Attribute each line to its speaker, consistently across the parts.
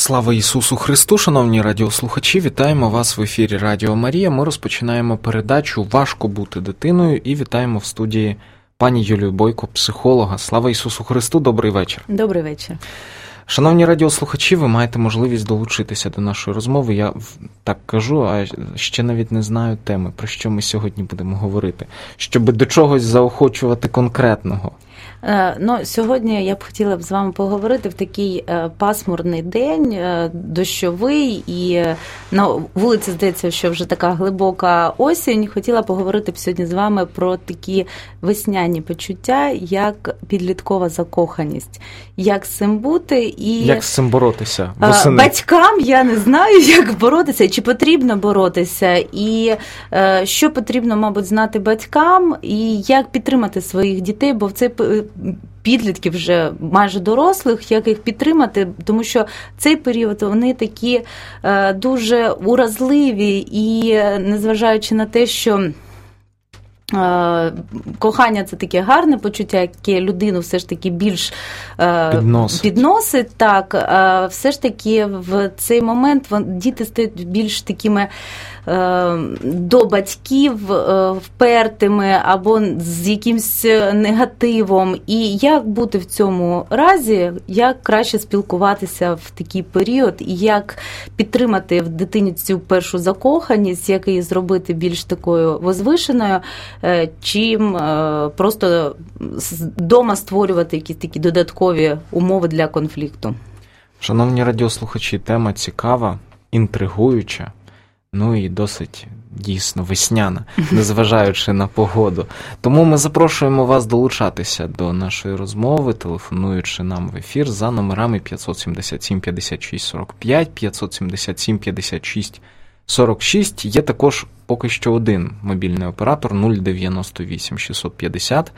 Speaker 1: Слава Ісусу Христу, шановні радіослухачі, вітаємо вас в ефірі Радіо Марія. Ми розпочинаємо передачу «Важко бути дитиною» і вітаємо в студії пані Юлію Бойко, психолога. Слава Ісусу Христу, добрий вечір.
Speaker 2: Добрий вечір.
Speaker 1: Шановні радіослухачі, ви маєте можливість долучитися до нашої розмови. Я так кажу, а ще навіть не знаю теми, про що ми сьогодні будемо говорити, щоб до чогось заохочувати конкретного.
Speaker 2: Сьогодні я б хотіла з вами поговорити в такий пасмурний день, дощовий, і на вулиці, здається, що вже така глибока осінь. Хотіла поговорити б сьогодні з вами про такі весняні почуття, як підліткова закоханість. Як з цим бути і...
Speaker 1: Як з цим боротися восени?
Speaker 2: Батькам я не знаю, як боротися, чи потрібно боротися, і що потрібно, мабуть, знати батькам, і як підтримати своїх дітей, бо в цей підлітків вже майже дорослих, як їх підтримати, тому що цей період вони такі дуже уразливі, і незважаючи на те, що кохання – це таке гарне почуття, яке людину все ж таки більш підносить, так, все ж таки в цей момент діти стають більш такими до батьків впертими або з якимсь негативом. І як бути в цьому разі, як краще спілкуватися в такий період, і як підтримати в дитині цю першу закоханість, як її зробити більш такою возвишеною, чим просто вдома створювати якісь такі додаткові умови для конфлікту.
Speaker 1: Шановні радіослухачі, тема цікава, інтригуюча, ну і досить дійсно весняна, незважаючи на погоду. Тому ми запрошуємо вас долучатися до нашої розмови, телефонуючи нам в ефір за номерами 577 56 45, 577 56 46. Є також поки що один мобільний оператор 098 650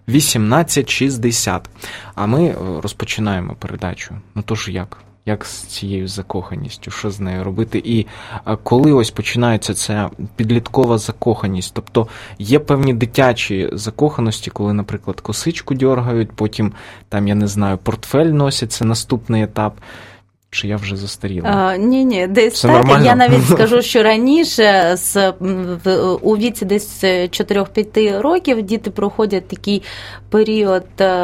Speaker 1: 1860. А ми розпочинаємо передачу. Ну тож як? Як з цією закоханістю, що з нею робити? І коли ось починається ця підліткова закоханість? Тобто є певні дитячі закоханості, коли, наприклад, косичку дьоргають, потім, там, я не знаю, портфель носять, це наступний етап. Чи я вже застаріла?
Speaker 2: Ні, десь
Speaker 1: все
Speaker 2: так.
Speaker 1: Нормально?
Speaker 2: Я навіть скажу, що раніше, у віці десь 4-5 років, діти проходять такий період,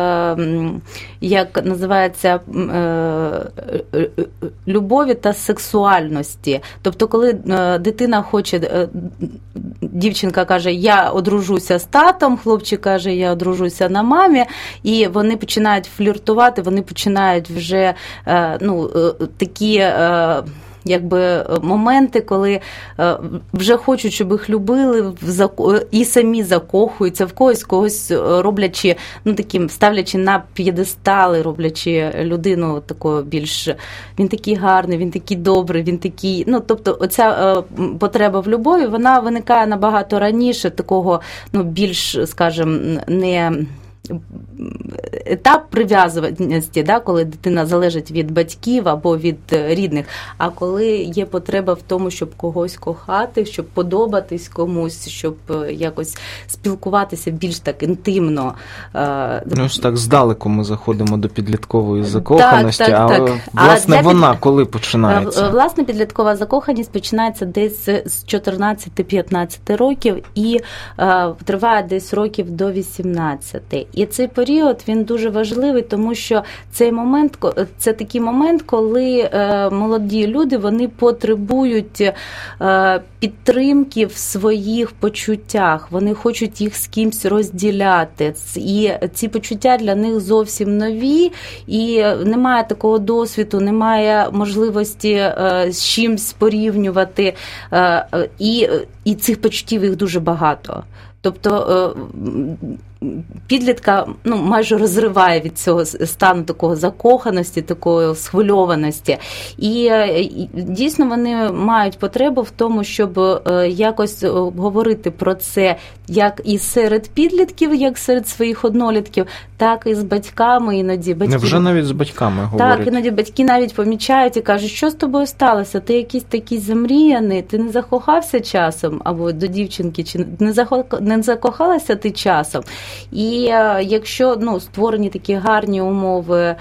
Speaker 2: як називається, любові та сексуальності. Тобто, коли дитина хоче, дівчинка каже, я одружуся з татом, хлопчик каже, я одружуся на мамі, і вони починають фліртувати, вони починають вже, такі якби моменти, коли вже хочуть, щоб їх любили, і самі закохуються в когось роблячи, таким, ставлячи на п'єдестали, роблячи людину такою більш, він такий гарний, він такий добрий, він такий, тобто оця потреба в любові, вона виникає набагато раніше, такого, більш, скажімо, не етап прив'язуваності, коли дитина залежить від батьків або від рідних, а коли є потреба в тому, щоб когось кохати, щоб подобатись комусь, щоб якось спілкуватися більш так інтимно.
Speaker 1: Ось так здалеку ми заходимо до підліткової закоханості,
Speaker 2: так.
Speaker 1: Власне, вона коли починається?
Speaker 2: Власне, підліткова закоханість починається десь з 14-15 років і триває десь років до 18. І цей період, він дуже важливий, тому що це такий момент, коли молоді люди, вони потребують підтримки в своїх почуттях, вони хочуть їх з кимсь розділяти. І ці почуття для них зовсім нові, і немає такого досвіду, немає можливості з чимсь порівнювати, і цих почуттів їх дуже багато. Тобто підлітка майже розриває від цього стану такого закоханості, такої схвильованості. І дійсно вони мають потребу в тому, щоб якось говорити про це як і серед підлітків, як серед своїх однолітків, так і з батьками іноді.
Speaker 1: Невже навіть з батьками говорять? Так,
Speaker 2: іноді батьки навіть помічають і кажуть, що з тобою сталося? Ти якийсь такий замріяний, ти не закохався часом? Або до дівчинки, чи не закохалася ти часом? І якщо створені такі гарні умови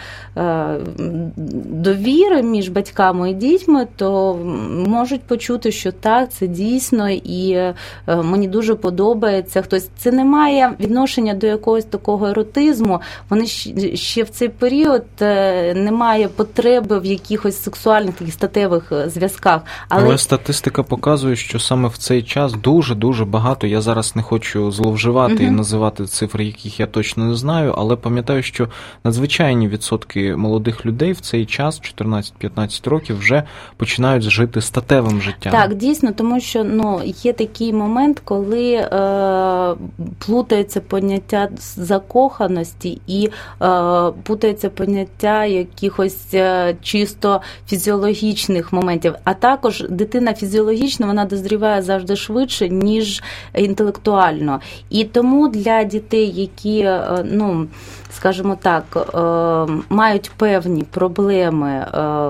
Speaker 2: довіри між батьками і дітьми, то можуть почути, що так, це дійсно, і мені дуже подобається хтось. Це не має відношення до якогось такого еротизму, вони ще в цей період немає потреби в якихось сексуальних таких статевих зв'язках.
Speaker 1: Але статистика показує, що саме в цей час дуже-дуже багато, я зараз не хочу зловживати і називати цифри, яких я точно не знаю, але пам'ятаю, що надзвичайні відсотки молодих людей в цей час, 14-15 років, вже починають жити статевим життям.
Speaker 2: Так, дійсно, тому що є такий момент, коли плутається поняття закоханості і плутається поняття якихось чисто фізіологічних моментів. А також дитина фізіологічно, вона дозріває завжди швидше, ніж інтелектуально. І тому для дітей, які, скажімо так, мають певні проблеми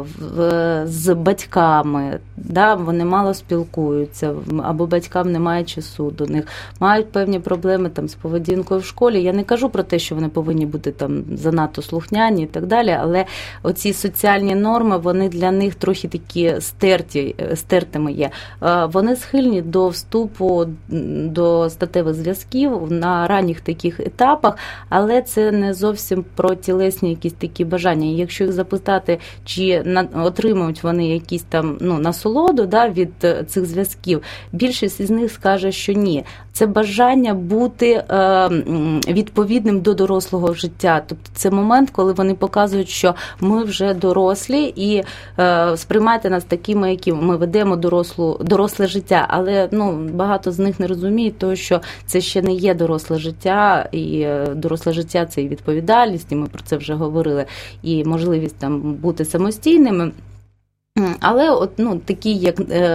Speaker 2: з батьками, вони мало спілкуються, або батькам немає часу до них, мають певні проблеми з поведінкою в школі. Я не кажу про те, що вони повинні бути занадто слухняні і так далі, але оці соціальні норми, вони для них трохи такі стертими є. Вони схильні до вступу до статевих зв'язків на ранніх таких етапах, але це не зовсім про тілесні якісь такі бажання. І якщо їх запитати, чи отримують вони якісь насолоду від цих зв'язків, більшість із них скаже, що ні. Це бажання бути відповідним до дорослого життя. Тобто це момент, коли вони показують, що ми вже дорослі і сприймайте нас такими, які ми ведемо доросле життя. Але багато з них не розуміють того, що це ще не є доросле життя, і доросле життя – це і відповідальність, і ми про це вже говорили, і можливість бути самостійними. Але такий, як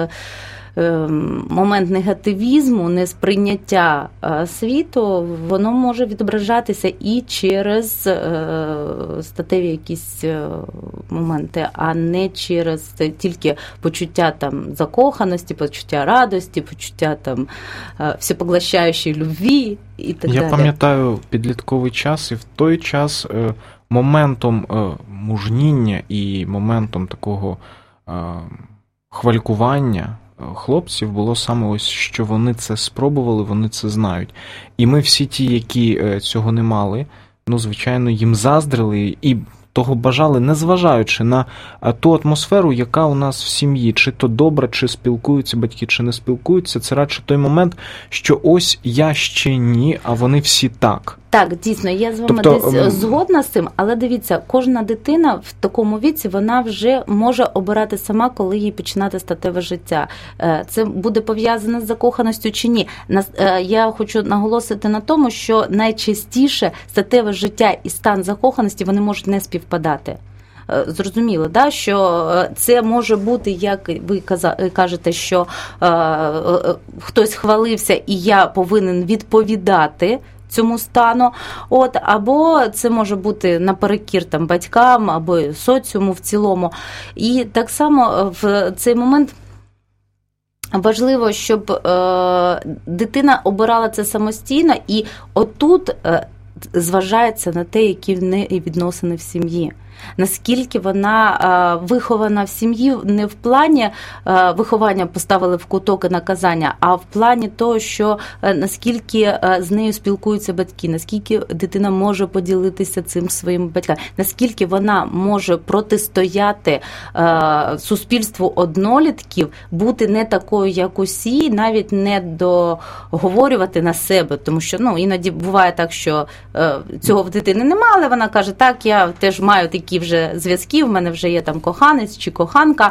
Speaker 2: момент негативізму, несприйняття світу, воно може відображатися і через статеві якісь моменти, а не через тільки почуття закоханості, почуття радості, почуття всепоглощаючої любві і так далі.
Speaker 1: Я пам'ятаю підлітковий час, і в той час моментом мужніння і моментом такого хвалькування хлопців було саме ось, що вони це спробували, вони це знають. І ми всі ті, які цього не мали, звичайно, їм заздрили і того бажали, незважаючи на ту атмосферу, яка у нас в сім'ї, чи то добре, чи спілкуються батьки, чи не спілкуються, це радше той момент, що ось я ще ні, а вони всі так.
Speaker 2: Так, дійсно, я з вами десь згодна з цим, але дивіться, кожна дитина в такому віці, вона вже може обирати сама, коли їй починати статеве життя. Це буде пов'язано з закоханістю чи ні. Я хочу наголосити на тому, що найчастіше статеве життя і стан закоханості, вони можуть не співпадати. Зрозуміло, що це може бути, як ви кажете, що хтось хвалився і я повинен відповідати цьому стану, або це може бути наперекір батькам, або соціуму в цілому. І так само в цей момент важливо, щоб дитина обирала це самостійно, і отут зважається на те, які в неї відносини в сім'ї. Наскільки вона вихована в сім'ї, не в плані виховання поставили в куток і наказання, а в плані того, що наскільки з нею спілкуються батьки, наскільки дитина може поділитися цим своїм батькам, наскільки вона може протистояти суспільству однолітків, бути не такою, як усі, навіть не договорювати на себе, тому що іноді буває так, що цього в дитини немає, але вона каже, так, я теж маю такі вже зв'язки, в мене вже є коханець чи коханка,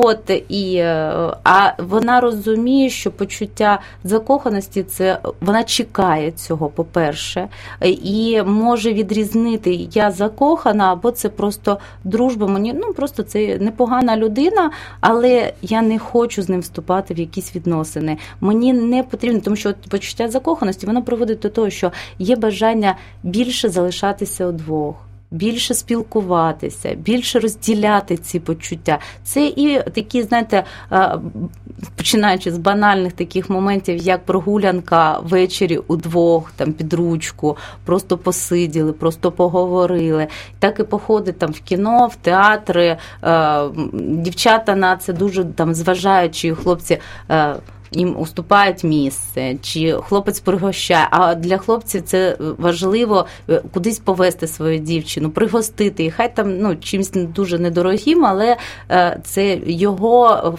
Speaker 2: а вона розуміє, що почуття закоханості, це вона чекає цього, по-перше, і може відрізнити, я закохана, або це просто дружба, мені, просто це непогана людина, але я не хочу з ним вступати в якісь відносини. Мені не потрібно, тому що почуття закоханості, воно приводить до того, що є бажання більше залишатися удвох. більше спілкуватися, більше розділяти ці почуття. Це і такі, знаєте, починаючи з банальних таких моментів, як прогулянка ввечері удвох, там, під ручку, просто посиділи, просто поговорили. Так і походи там в кіно, в театри. Дівчата на це дуже там зважаючи, хлопці їм уступають місце, чи хлопець пригощає. А для хлопців це важливо кудись повести свою дівчину, пригостити. І хай там чимось дуже недорогим, але це його,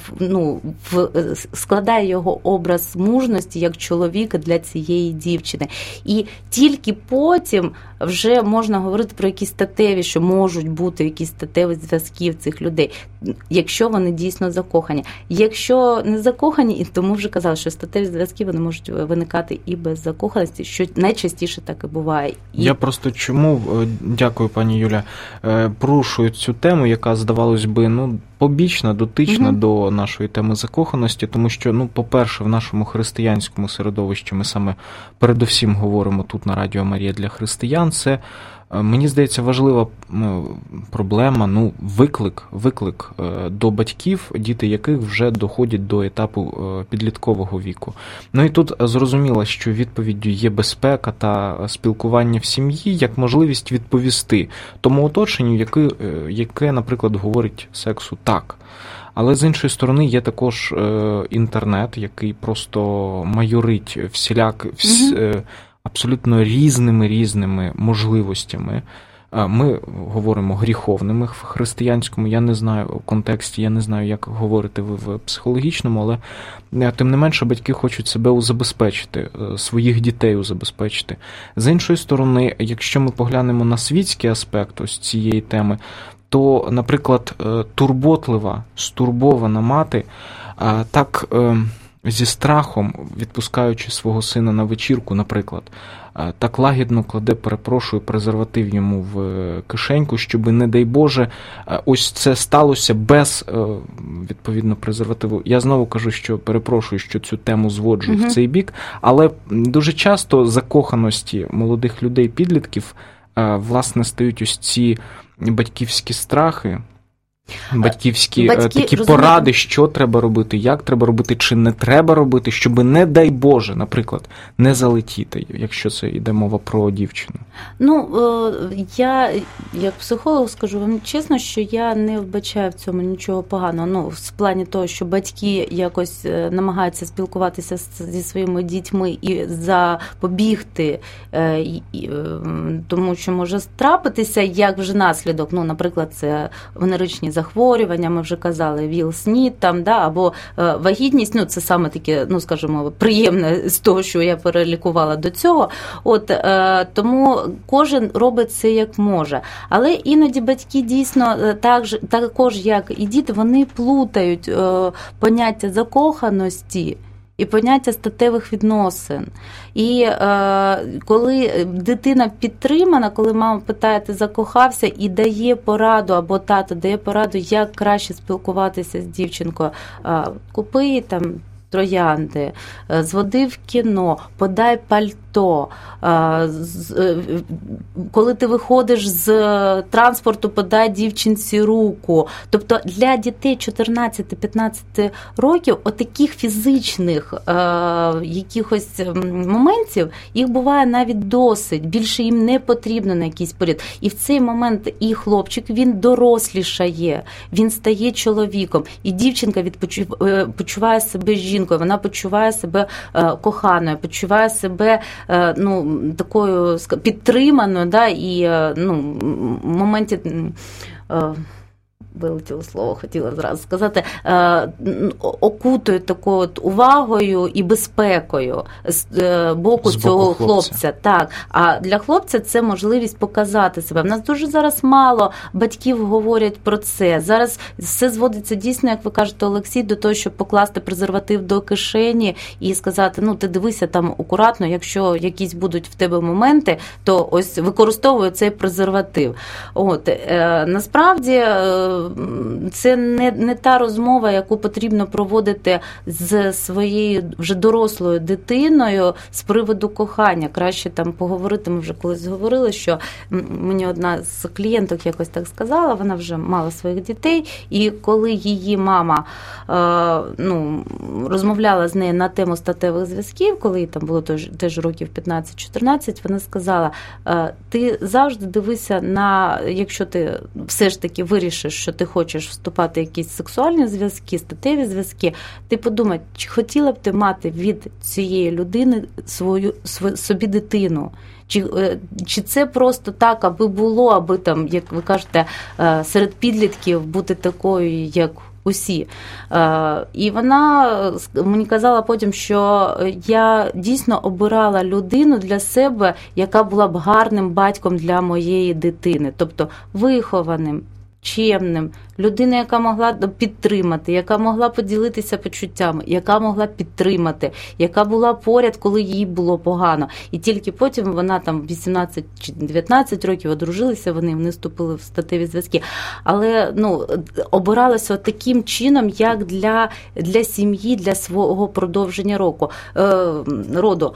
Speaker 2: складає його образ мужності як чоловіка для цієї дівчини. І тільки потім вже можна говорити про якісь статеві, що можуть бути якісь статеві зв'язки в цих людей, якщо вони дійсно закохані. Якщо не закохані, то ми вже казали, що статеві зв'язки вони можуть виникати і без закоханості, що найчастіше так і буває.
Speaker 1: Я просто чому, дякую, пані Юля, порушую цю тему, яка, здавалось би, побічна, дотична до нашої теми закоханості, тому що, по-перше, в нашому християнському середовищі ми саме передусім говоримо тут на Радіо Марія для християн. Це, мені здається, важлива проблема, виклик до батьків, діти яких вже доходять до етапу підліткового віку. І тут зрозуміло, що відповіддю є безпека та спілкування в сім'ї як можливість відповісти тому оточенню, яке, наприклад, говорить сексу так. Але з іншої сторони є також інтернет, який просто майорить абсолютно різними можливостями. Ми говоримо гріховними в християнському, я не знаю контексті, я не знаю, як говорите ви в психологічному, але тим не менше батьки хочуть себе узабезпечити, своїх дітей узабезпечити. З іншої сторони, якщо ми поглянемо на світський аспект ось цієї теми, то, наприклад, турботлива, стурбована мати так зі страхом, відпускаючи свого сина на вечірку, наприклад, так лагідно кладе, презерватив йому в кишеньку, щоб, не дай Боже, ось це сталося без, відповідно, презервативу. Я знову кажу, що що цю тему зводжу в цей бік, але дуже часто закоханості молодих людей, підлітків, власне, стають ось ці батьківські страхи, батьки, такі поради, що треба робити, як треба робити, чи не треба робити, щоб, не дай Боже, наприклад, не залетіти, якщо це йде мова про дівчину.
Speaker 2: Я, як психолог, скажу вам чесно, що я не вбачаю в цьому нічого поганого. В плані того, що батьки якось намагаються спілкуватися зі своїми дітьми і запобігти, тому що може трапитися, як вже наслідок, наприклад, це венеричні захворювання, ми вже казали, ВІЛ-СНІД, або вагітність, це саме таке, скажімо, приємне з того, що я перелікувала до цього. Тому кожен робить це як може. Але іноді батьки дійсно, також як і діти, вони плутають поняття закоханості і поняття статевих відносин. І коли дитина підтримана, коли мама питає, ти закохався, і дає пораду, або тато дає пораду, як краще спілкуватися з дівчинкою, купи троянди, зводи в кіно, подай пальто, коли ти виходиш з транспорту, подай дівчинці руку. Тобто для дітей 14-15 років отаких фізичних якихось моментів їх буває навіть досить, більше їм не потрібно на якийсь період. І в цей момент і хлопчик, він дорослішає, він стає чоловіком, і дівчинка почуває себе жінкою, вона почуває себе коханою, почуває себе такою підтриманою, і в моменті вилетіло слово, хотіла зразу сказати, окутують такою увагою і безпекою з боку цього хлопця. Так. А для хлопця це можливість показати себе. В нас дуже зараз мало батьків говорять про це. Зараз все зводиться дійсно, як ви кажете, Олексій, до того, щоб покласти презерватив до кишені і сказати, ти дивися там акуратно, якщо якісь будуть в тебе моменти, то ось використовуй цей презерватив. Насправді це не та розмова, яку потрібно проводити з своєю вже дорослою дитиною з приводу кохання. Краще там поговорити, ми вже колись говорили, що мені одна з клієнток якось так сказала, вона вже мала своїх дітей, і коли її мама розмовляла з нею на тему статевих зв'язків, коли їй там було теж років 15-14, вона сказала, ти завжди дивися на, якщо ти все ж таки вирішиш, що ти хочеш вступати в якісь сексуальні зв'язки, статеві зв'язки, ти подумай, чи хотіла б ти мати від цієї людини собі дитину? Чи це просто так, аби було, аби там, як ви кажете, серед підлітків бути такою, як усі. І вона мені казала потім, що я дійсно обирала людину для себе, яка була б гарним батьком для моєї дитини, тобто вихованим, чемним, людина, яка могла підтримати, яка могла поділитися почуттями, яка могла підтримати, яка була поряд, коли їй було погано. І тільки потім вона там 18 чи 19 років одружилися, вони вступили в статеві зв'язки. Але обиралася таким чином, як для сім'ї, для свого продовження роду.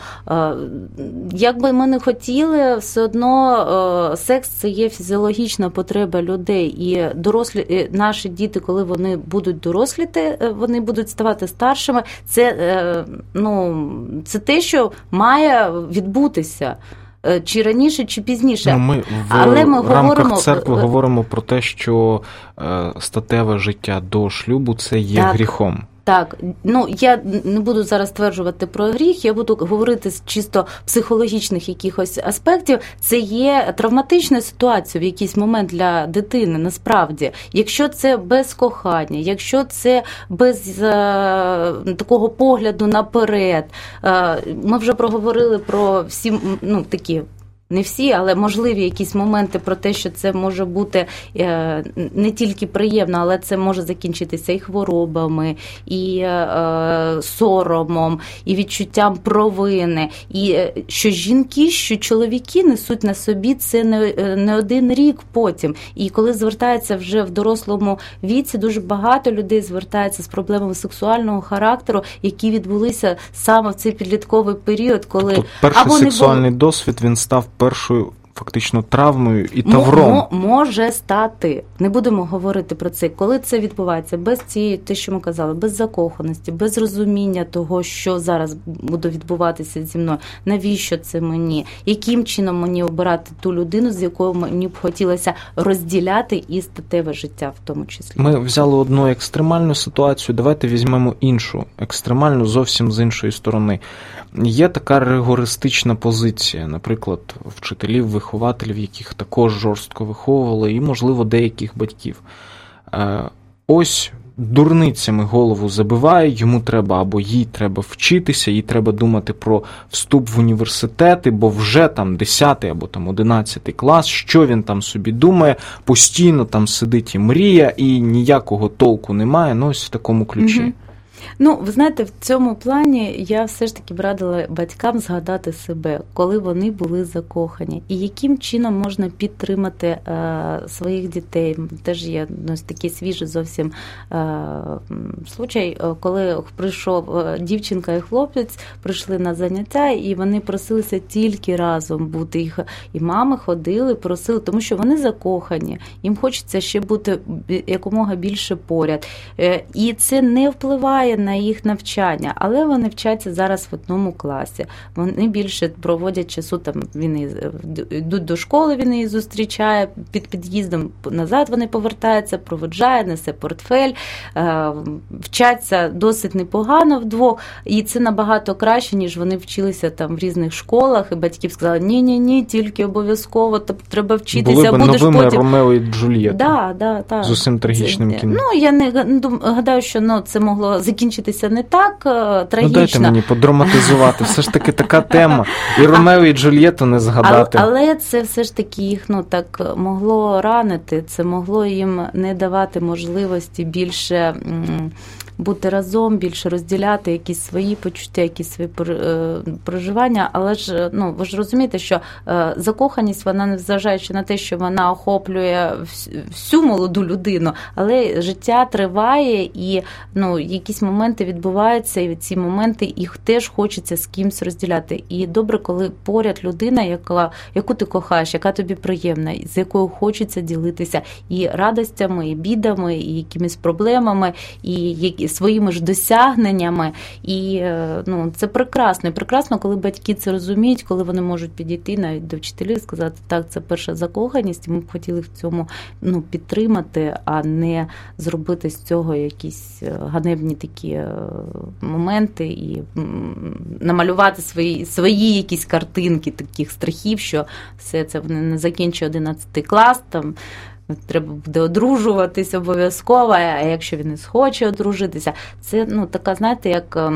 Speaker 2: Як би ми не хотіли, все одно секс – це є фізіологічна потреба людей. І дорослі наші діти, коли вони будуть доросліти, вони будуть ставати старшими, це те, що має відбутися. Чи раніше, чи пізніше.
Speaker 1: Ми в рамках церкви говоримо про те, що статеве життя до шлюбу – це є гріхом.
Speaker 2: Так, я не буду зараз стверджувати про гріх, я буду говорити з чисто психологічних якихось аспектів. Це є травматична ситуація в якийсь момент для дитини, насправді. Якщо це без кохання, якщо це без такого погляду наперед. Ми вже проговорили про всі, такі, не всі, але можливі якісь моменти про те, що це може бути не тільки приємно, але це може закінчитися і хворобами, і соромом, і відчуттям провини. І що жінки, що чоловіки несуть на собі це не один рік потім. І коли звертаються вже в дорослому віці, дуже багато людей звертаються з проблемами сексуального характеру, які відбулися саме в цей підлітковий період, коли...
Speaker 1: Тобто перший сексуальний досвід, він став першою фактично травмою і тавром.
Speaker 2: Може стати. Не будемо говорити про це. Коли це відбувається без цієї, те, що ми казали, без закоханості, без розуміння того, що зараз буде відбуватися зі мною, навіщо це мені, яким чином мені обирати ту людину, з якою мені б хотілося розділяти і статеве життя в тому числі.
Speaker 1: Ми взяли одну екстремальну ситуацію, давайте візьмемо іншу, екстремальну зовсім з іншої сторони. Є така ригористична позиція, наприклад, вчителів, вихователів, яких також жорстко виховували, і, можливо, деяких батьків. Ось дурницями голову забиває, йому треба або їй треба вчитися, їй треба думати про вступ в університети, бо вже там 10 або там 11 клас, що він там собі думає, постійно там сидить і мріє, і ніякого толку немає, ось в такому ключі.
Speaker 2: Угу. Ви знаєте, в цьому плані я все ж таки б радила батькам згадати себе, коли вони були закохані. І яким чином можна підтримати своїх дітей. Теж є такий свіжий зовсім случай, коли прийшов дівчинка і хлопець, прийшли на заняття, і вони просилися тільки разом бути. Їх і мами ходили, просили, тому що вони закохані. Їм хочеться ще бути якомога більше поряд. І це не впливає на їх навчання, але вони вчаться зараз в одному класі. Вони більше проводять часу, там він йдуть до школи, він її зустрічає під під'їздом, назад вони повертаються, проводжає, несе портфель, вчаться досить непогано вдвох, і це набагато краще, ніж вони вчилися там в різних школах, і батьки сказали, ні, тільки обов'язково, треба вчитися,
Speaker 1: були б
Speaker 2: будеш
Speaker 1: новими
Speaker 2: потім...
Speaker 1: Ромео і Джульєта.
Speaker 2: Да.
Speaker 1: З усім трагічним кінцем.
Speaker 2: Я не гадаю, що це могло закінчитися закінчитися не так трагічно.
Speaker 1: Ну, дайте мені подраматизувати. Все ж таки така тема. І Ромео, і Джульєту не згадати.
Speaker 2: Але це все ж таки їх так могло ранити, це могло їм не давати можливості більше бути разом, більше розділяти якісь свої почуття, якісь свої проживання. Але ж, ви ж розумієте, що закоханість, вона, незважаючи на те, що вона охоплює всю молоду людину, але життя триває, і якісь моменти відбуваються, і ці моменти їх теж хочеться з кимсь розділяти. І добре, коли поряд людина, яку ти кохаєш, яка тобі приємна, з якою хочеться ділитися і радостями, і бідами, і якимись проблемами, і своїми ж досягненнями. І це прекрасно. І прекрасно, коли батьки це розуміють, коли вони можуть підійти навіть до вчителів і сказати, так, це перша закоханість, і ми б хотіли в цьому підтримати, а не зробити з цього якісь ганебні такі моменти і намалювати свої якісь картинки таких страхів, що все це вони не закінчує 11 клас, там треба буде одружуватись обов'язково, а якщо він не схоче одружитися. Це, така, знаєте, як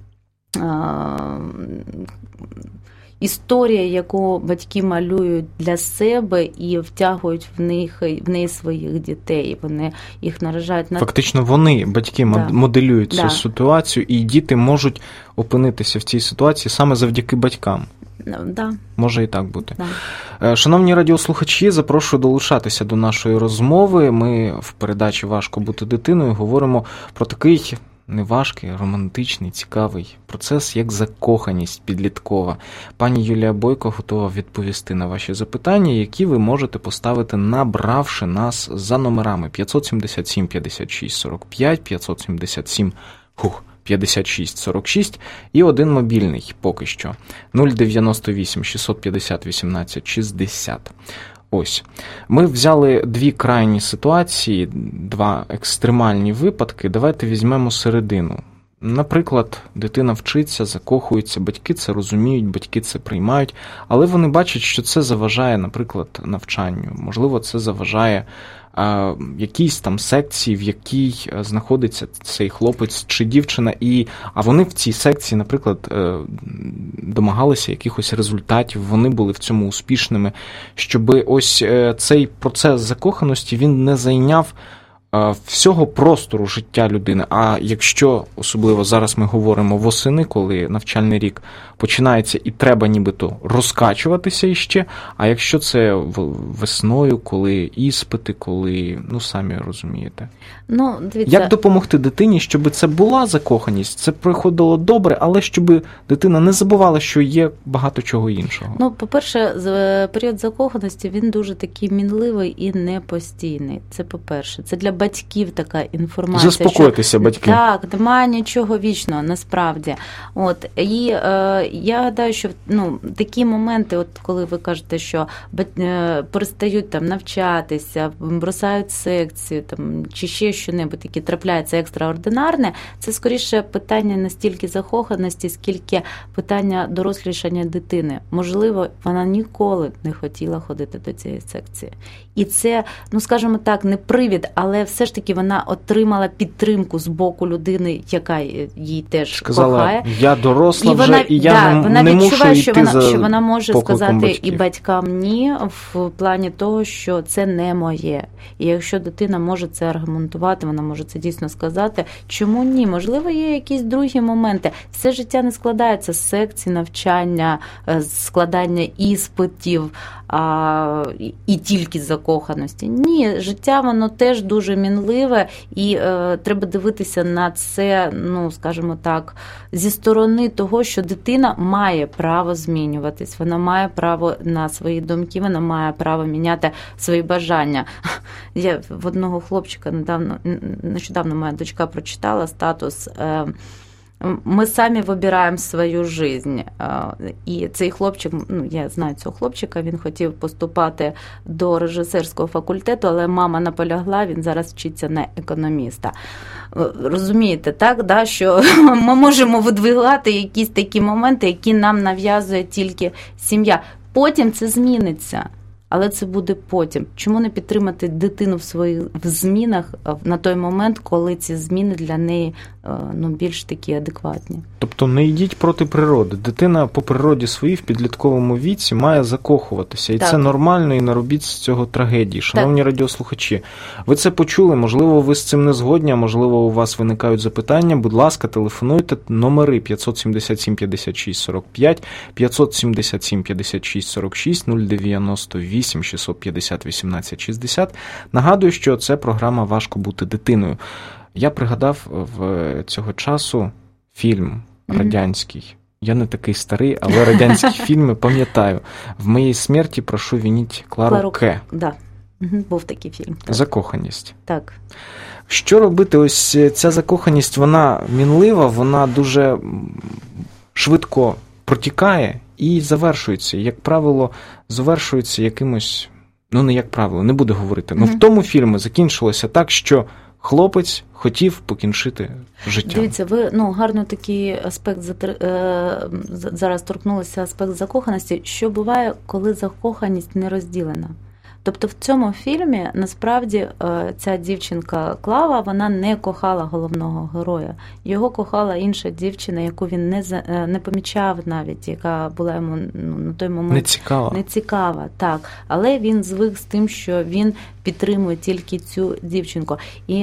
Speaker 2: історія, яку батьки малюють для себе і втягують в неї своїх дітей. Вони їх наражають на...
Speaker 1: Фактично вони, батьки, моделюють цю ситуацію, і діти можуть опинитися в цій ситуації саме завдяки батькам.
Speaker 2: Да.
Speaker 1: Може і так бути. Да. Шановні радіослухачі, запрошую долучатися до нашої розмови. Ми в передачі «Важко бути дитиною» говоримо про такий неважкий, романтичний, цікавий процес, як закоханість підліткова. Пані Юлія Бойко готова відповісти на ваші запитання, які ви можете поставити, набравши нас за номерами 577 56 45, 577 56 46 і один мобільний поки що 098 650 18 60. Ось. Ми взяли дві крайні ситуації, два екстремальні випадки. Давайте візьмемо середину. Наприклад, дитина вчиться, закохується, батьки це розуміють, батьки це приймають, але вони бачать, що це заважає, наприклад, навчанню. Можливо, це заважає якійсь там секції, в якій знаходиться цей хлопець чи дівчина, а вони в цій секції, наприклад, домагалися якихось результатів, вони були в цьому успішними, щоб ось цей процес закоханості, він не зайняв всього простору життя людини. А якщо, особливо зараз ми говоримо восени, коли навчальний рік починається і треба нібито розкачуватися іще, а якщо це весною, коли іспити, коли, самі розумієте.
Speaker 2: Дивіться.
Speaker 1: Як допомогти дитині, щоб це була закоханість, це проходило добре, але щоб дитина не забувала, що є багато чого іншого?
Speaker 2: По-перше, період закоханості, він дуже такий мінливий і непостійний. Це по-перше. Це для батьків така інформація.
Speaker 1: Заспокойтеся, батьки.
Speaker 2: Так, немає нічого вічного, насправді. І я гадаю, що такі моменти, коли ви кажете, що перестають там навчатися, бросають секцію, там, чи ще що-небудь таке трапляється екстраординарне, це скоріше питання не стільки закоханості, скільки питання дорослішання дитини. Можливо, вона ніколи не хотіла ходити до цієї секції. І це, скажімо так, не привід, але все ж таки вона отримала підтримку з боку людини, яка її теж
Speaker 1: сказала,
Speaker 2: кохає.
Speaker 1: Я доросла вже, і я не мушу йти за
Speaker 2: що вона може сказати
Speaker 1: батьків.
Speaker 2: І батькам ні, в плані того, що це не моє. І якщо дитина може це аргументувати, вона може це дійсно сказати, чому ні? Можливо, є якісь другі моменти. Все життя не складається з секцій, навчання, складання іспитів і тільки з закоханості. Ні, життя воно теж дуже мінливе, і треба дивитися на це, скажімо так, зі сторони того, що дитина має право змінюватись, вона має право на свої думки, вона має право міняти свої бажання. Я в одного хлопчика нещодавно моя дочка прочитала статус «Ми самі вибираємо свою жизнь». І цей хлопчик, я знаю цього хлопчика, він хотів поступати до режисерського факультету, але мама наполягла, він зараз вчиться на економіста. Розумієте, так, да, що ми можемо видвигати якісь такі моменти, які нам нав'язує тільки сім'я. Потім це зміниться. але це буде потім. Чому не підтримати дитину в своїх змінах на той момент, коли ці зміни для неї більш такі адекватні?
Speaker 1: Тобто не йдіть проти природи. Дитина по природі своїй в підлітковому віці має закохуватися. І так. Це нормально, і не робіть з цього трагедії. Шановні радіослухачі, ви це почули, можливо, ви з цим не згодні, а можливо, у вас виникають запитання. Будь ласка, телефонуйте. Номери 577 56 45, 577 56 46, 098 650 18 60. Нагадую, що це програма «Важко бути дитиною». Я пригадав в цього часу фільм радянський. Я не такий старий, але радянські фільми пам'ятаю. «В моїй смерті прошу вініть Клару К».
Speaker 2: Да. Був такий фільм. Так.
Speaker 1: Закоханість.
Speaker 2: Так.
Speaker 1: Що робити? Ось ця закоханість, вона мінлива, вона дуже швидко протікає і завершується. Як правило, завершується якимось, не як правило, не буду говорити. В тому фільмі закінчилося так, що хлопець хотів покінчити життя.
Speaker 2: Дивіться, ви гарно такий аспект зараз торкнулися, аспект закоханості. Що буває, коли закоханість не розділена? Тобто в цьому фільмі, насправді, ця дівчинка Клава, вона не кохала головного героя. Його кохала інша дівчина, яку він не помічав навіть, яка була йому на той момент не цікава. Так. Але він звик з тим, що він підтримує тільки цю дівчинку. І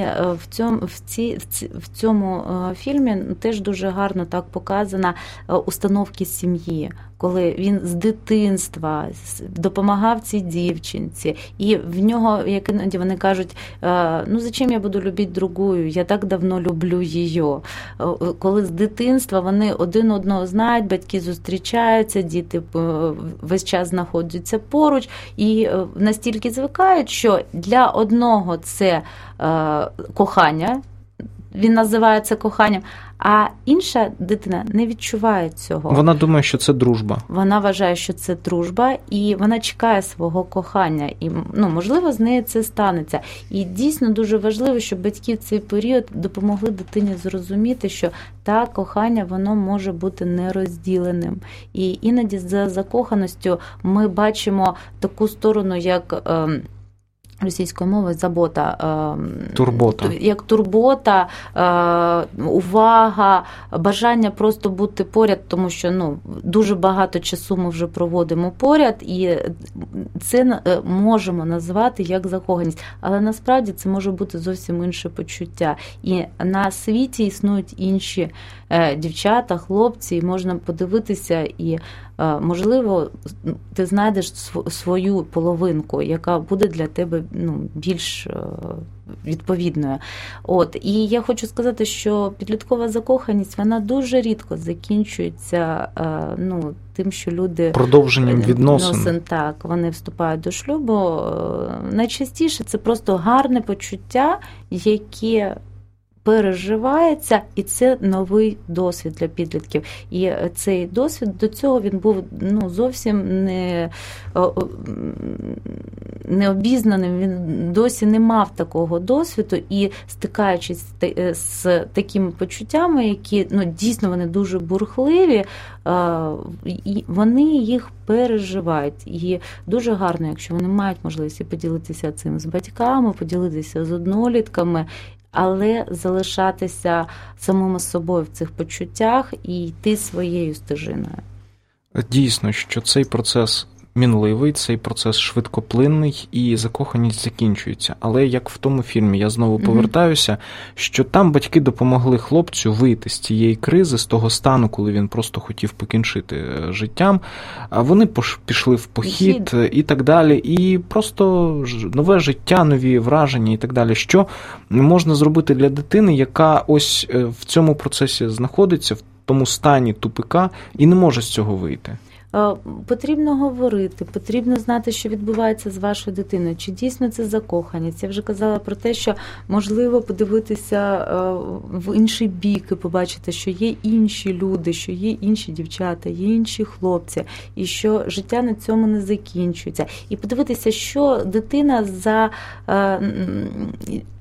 Speaker 2: в цьому фільмі теж дуже гарно так показана установки сім'ї, коли він з дитинства допомагав цій дівчинці. І в нього, як іноді вони кажуть, зачем я буду любити другую, я так давно люблю її. Коли з дитинства вони один одного знають, батьки зустрічаються, діти весь час знаходяться поруч і настільки звикають, що для одного це кохання, він називає це коханням, а інша дитина не відчуває цього.
Speaker 1: Вона думає, що це дружба.
Speaker 2: Вона вважає, що це дружба, і вона чекає свого кохання. І, можливо, з нею це станеться. І дійсно дуже важливо, щоб батьки в цей період допомогли дитині зрозуміти, що так, кохання, воно може бути нерозділеним. І іноді за закоханістю ми бачимо таку сторону, як російською мовою забота.
Speaker 1: Турбота.
Speaker 2: Як турбота, увага, бажання просто бути поряд, тому що дуже багато часу ми вже проводимо поряд, і це можемо назвати як закоханість. Але насправді це може бути зовсім інше почуття. І на світі існують інші дівчата, хлопці, і можна подивитися і можливо, ти знайдеш свою половинку, яка буде для тебе більш відповідною. І я хочу сказати, що підліткова закоханість, вона дуже рідко закінчується тим, що люди
Speaker 1: продовженням відносин.
Speaker 2: Так, вони вступають до шлюбу. Найчастіше це просто гарне почуття, яке переживається, і це новий досвід для підлітків. І цей досвід, до цього він був зовсім не обізнаним, він досі не мав такого досвіду, і стикаючись з такими почуттями, які дійсно вони дуже бурхливі, і вони їх переживають. І дуже гарно, якщо вони мають можливість поділитися цим з батьками, поділитися з однолітками, але залишатися самими собою в цих почуттях і йти своєю стежиною.
Speaker 1: Дійсно, що цей процес мінливий, цей процес швидкоплинний, і закоханість закінчується. Але як в тому фільмі, я знову повертаюся, що там батьки допомогли хлопцю вийти з цієї кризи, з того стану, коли він просто хотів покінчити життям, а вони пішли в похід і так далі, і просто нове життя, нові враження і так далі. Що можна зробити для дитини, яка ось в цьому процесі знаходиться, в тому стані тупика, і не може з цього вийти?
Speaker 2: Потрібно говорити, потрібно знати, що відбувається з вашою дитиною, чи дійсно це закоханість. Я вже казала про те, що можливо подивитися в інший бік і побачити, що є інші люди, що є інші дівчата, є інші хлопці, і що життя на цьому не закінчується. І подивитися, що дитина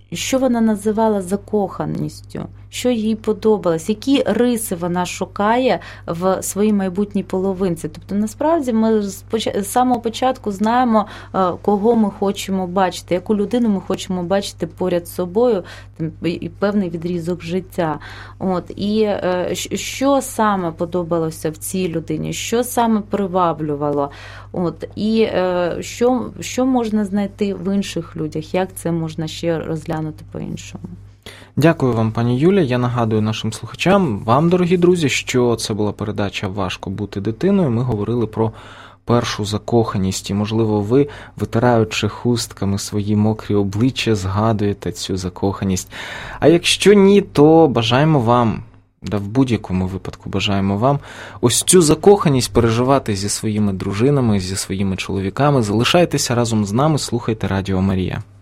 Speaker 2: що вона називала закоханістю, що їй подобалось, які риси вона шукає в своїй майбутній половинці. Тобто, насправді, ми з самого початку знаємо, кого ми хочемо бачити, яку людину ми хочемо бачити поряд з собою, і певний відрізок життя. І що саме подобалося в цій людині, що саме приваблювало, і що можна знайти в інших людях, як це можна ще розглянути по-іншому.
Speaker 1: Дякую вам, пані Юля. Я нагадую нашим слухачам, вам, дорогі друзі, що це була передача «Важко бути дитиною». Ми говорили про першу закоханість, і, можливо, ви, витираючи хустками свої мокрі обличчя, згадуєте цю закоханість. А якщо ні, то бажаємо вам, в будь-якому випадку бажаємо вам ось цю закоханість переживати зі своїми дружинами, зі своїми чоловіками. Залишайтеся разом з нами, слухайте Радіо Марія.